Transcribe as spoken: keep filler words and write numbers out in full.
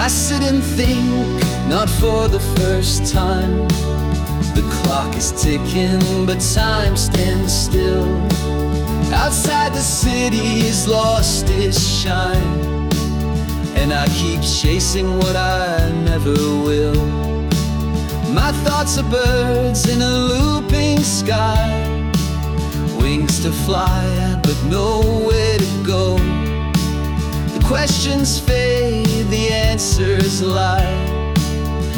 sit and think, not for the first time. The clock is ticking, but time stands still. Outside the city is lost its shine, and I keep chasing what I never will. My thoughts are birds in a looping sky, wings to fly at, but nowhere to go. The questions fade, the answers lie.